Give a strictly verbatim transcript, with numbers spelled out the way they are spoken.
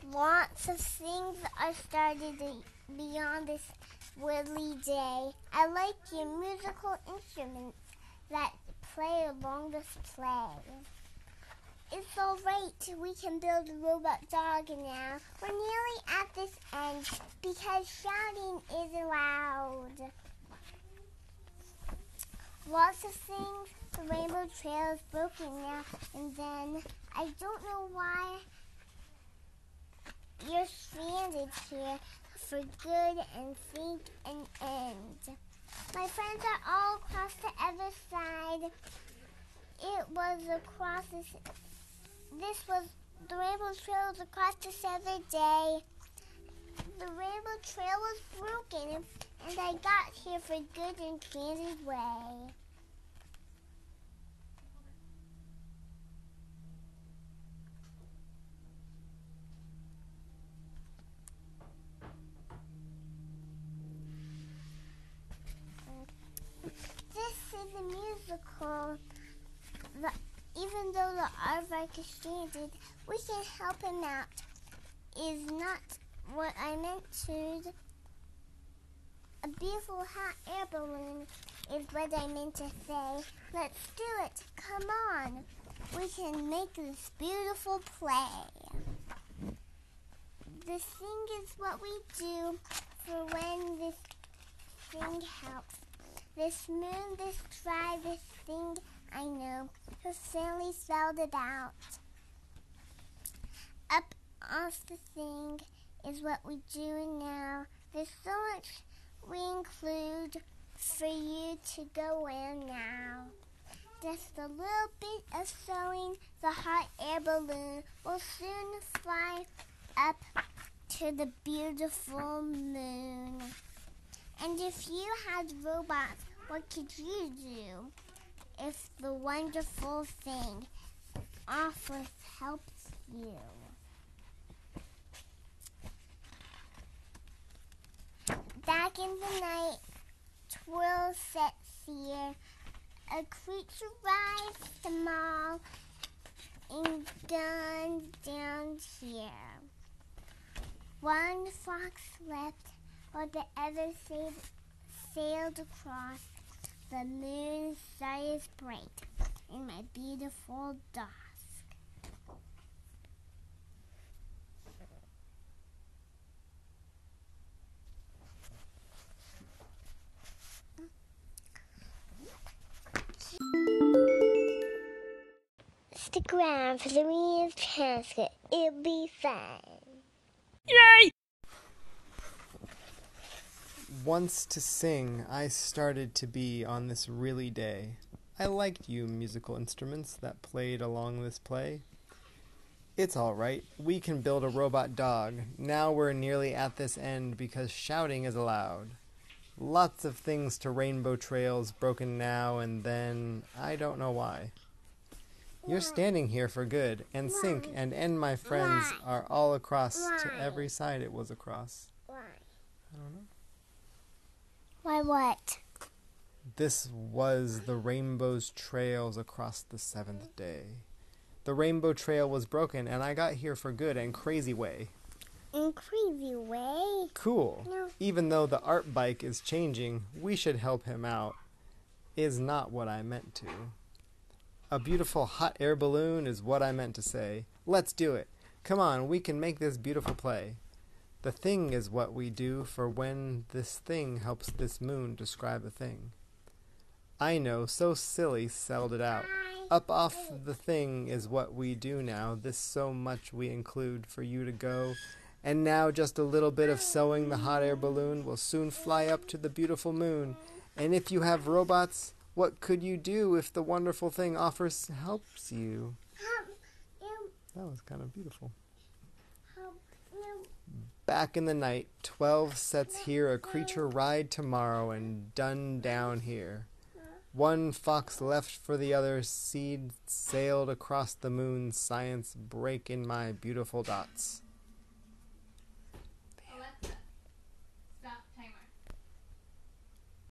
Lots of things are started beyond this woodly day. I like your musical instruments that play along this play. It's all right. We can build a robot dog now. We're nearly at this end because shouting is allowed. Lots of things. The rainbow trail is broken now and then. I don't know why you're stranded here for good and think and end. My friends are all across the other side. It was across this. This was the rainbow trail was across this other day. The rainbow trail was broken, and I got here for good and candid way. This is a musical. The, even though the aardvark is stranded, we can help him out. Is not what I meant to. A beautiful hot air balloon is what I meant to say. Let's do it. Come on. We can make this beautiful play. This thing is what we do for when this thing helps. This moon, this try, this thing, I know. Her family spelled it out. Up off the thing is what we do now. There's so much we include for you to go in now. Just a little bit of sewing, the hot air balloon will soon fly up to the beautiful moon. And if you had robots, what could you do if the wonderful thing offers helps you? Back in the night, twirl sets here. A creature rides the mall and guns down here. One fox slept while the other sailed, sailed across. The moon's star is bright in my beautiful dusk. Stick around for the real transcript. It'll be fun. Yay! Once to sing, I started to be on this really day. I liked you musical instruments that played along this play. It's all right. We can build a robot dog. Now we're nearly at this end because shouting is allowed. Lots of things to rainbow trails broken now and then. I don't know why. You're standing here for good, and sink and end, my friends, are all across to every side it was across. Why? I don't know. Why what? This was the rainbow's trails across the seventh day. The rainbow trail was broken, and I got here for good and crazy way. In crazy way? Cool. No. Even though the art bike is changing, we should help him out. Is not what I meant to. A beautiful hot air balloon is what I meant to say. Let's do it. Come on, we can make this beautiful play. The thing is what we do for when this thing helps this moon describe a thing. I know, so silly, spelled it out. Up off the thing is what we do now. This so much we include for you to go. And now just a little bit of sewing the hot air balloon will soon fly up to the beautiful moon. And if you have robots, what could you do if the wonderful thing offers helps you? That was kind of beautiful. Back in the night, twelve sets here, a creature ride tomorrow and done down here. One fox left for the other, seed sailed across the moon, science break in my beautiful dots.